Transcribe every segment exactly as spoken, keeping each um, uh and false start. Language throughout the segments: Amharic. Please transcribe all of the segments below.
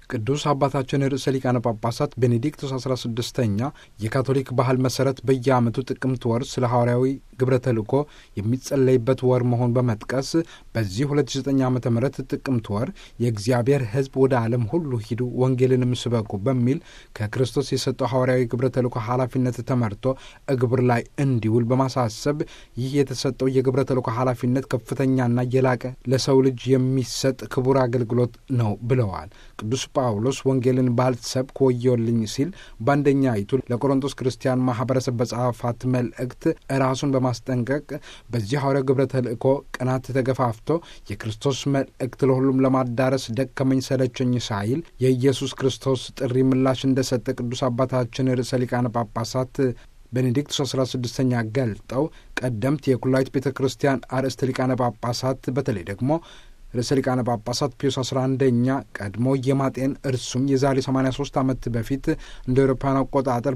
ቅዱስ አባታችን ርዕሰ ሊቃነ ጳጳሳት ቤኔዲክቶስ አስራ ስድስተኛ የካቶሊክ ባህል መሰረት በየዓመቱ ጥቅምት ወር ስለ ሐዋርያዊ ግብረ ተልእኮ የሚጸለይበት ወር መሆን በመጥቀስ በዚህ ሁለት ሺህ ዘጠኝ ዓመተ ምህረት ጥቅምት ወር የእግዚአብሔር ሕዝብ ወደ ዓለም ሁሉ ሂዱ ወንጌልንም ስበኩ በሚል ከክርስቶስ የሰጠው ሐዋርያዊ ግብረ ተልእኮ ኃላፊነት ተመርቶ እግብር ላይ እንዲውል በማሳሰብ ይህ የተሰጠው የግብረ ተልእኮ ኃላፊነት ከፍተኛና የላቀ ለሰው ልጅ የሚሰጥ ክቡር አገልግሎት ነው ብለዋል። ቅዱስ ጳውሎስ ወንጌልን ባልሰብክ ወዮልኝ ሲል በአንደኛይቱ ለቆሮንቶስ ክርስቲያን ማህበረሰብ በጻፋት መልእክት ራሱን በማስጠንቀቅ በዚህ ሐዋርያዊ ግብረ ተልእኮ ቀናት ተገፋፍቶ የክርስቶስ መልእክት ለሁሉም ለማዳረስ ደከመኝ ሰለቸኝ ሳይል የኢየሱስ ክርስቶስ ጥሪ ምላሽ እንደሰጠ ቅዱስ አባታችን ርዕሰ ሊቃነ ጳጳሳት ቤኔዲክቶስ አስራ ስድስተኛ ገልጠው ቀደምት የኩላይት ቤተ ክርስቲያን አርእስተ ሊቃነ ጳጳሳት በተለይ ደግሞ ርዕሰ ሊቃነ ጳጳሳት ፒዮስ አስራ አንደኛ ቀድሞ የማጤን እርሱም የዛሬ ሰማንያ ሦስት ዓመት በፊት እንደ አውሮፓውያን አቆጣጠር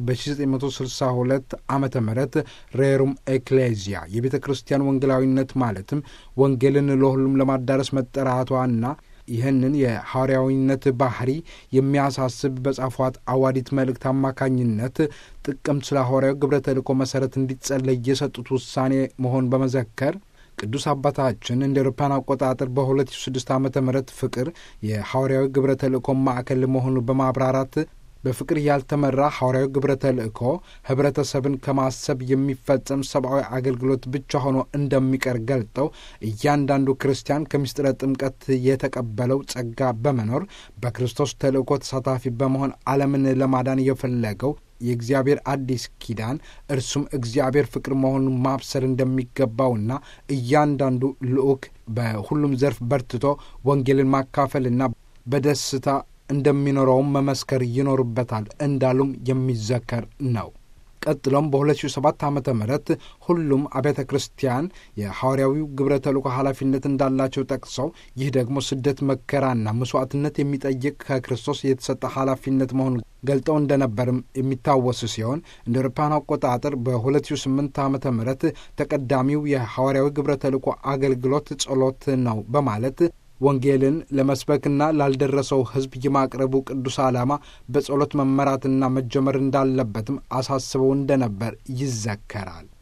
በ1962 ዓመተ ምህረት ሬሩም ኤክሌዚያ የቤተ ክርስቲያን ወንጌላዊነት ማለትም ወንጌልን ለሁሉም ለማዳረስ መጠራቷና ይህንን የሐዋርያዊነት ባህሪ የሚያሳስብ በጻፏት አዋዲት መልእክት አማካኝነት ጥቅምት ስለ ሐዋርያዊ ግብረ ተልእኮ መሠረት እንዲጸለይ የሰጡት ውሳኔ መሆን በመዘከር ቅዱስ አባታችን እንደ አውሮፓውያን አቆጣጠር በሁለት ሺህ ስድስት ዓመተ ምህረት ፍቅር የሐዋርያዊ ግብረ ተልእኮ ማዕከል መሆኑ በማብራራት በፍቅር ያልተመራ ሐዋርያዊ ግብረ ተልእኮ ህብረተሰብን ከማሰብ የሚፈጸም ሰብአዊ አገልግሎት ብቻ ሆኖ እንደሚቀር ገልጠው እያንዳንዱ ክርስቲያን ከምስጢረ ጥምቀት የተቀበለው ጸጋ በመኖር በክርስቶስ ተልእኮ ተሳታፊ በመሆን ዓለምን ለማዳን የፈለገው የእግዚአብሔር አዲስ ኪዳን እርሱም እግዚአብሔር ፍቅር መሆኑን ማብሰር እንደሚገባውና እያንዳንዱ ልዑክ በሁሉም ዘርፍ በርትቶ ወንጌልን ማካፈልና በደስታ እንደሚኖረውም መመስከር ይኖርበታል እንዳሉም የሚዘከር ነው። ቀጥሎም በሁለት ሺህ ሰባት ዓመተ ምህረት ሁሉም አብያተ ክርስቲያን የሐዋርያዊው ግብረ ተልእኮ ኃላፊነት እንዳላቸው ጠቅሰው ይህ ደግሞ ስደት መከራና መስዋዕትነት የሚጠይቅ ከክርስቶስ የተሰጠ ኃላፊነት መሆኑን ገልጠው እንደነበርም የሚታወስ ሲሆን እንደ አውሮፓውያን አቆጣጠር በሁለት ሺህ ስምንት ዓመተ ምህረት ተቀዳሚው የሐዋርያዊ ግብረ ተልእኮ አገልግሎት ጸሎት ነው በማለት ወንጌልን ለመስበክና ላልደረሰው ሕዝብ የማቅረቡ ቅዱስ ዓላማ በጸሎት መመራትና መጀመር እንዳለበትም አሳስበው እንደነበር ይዘከራል።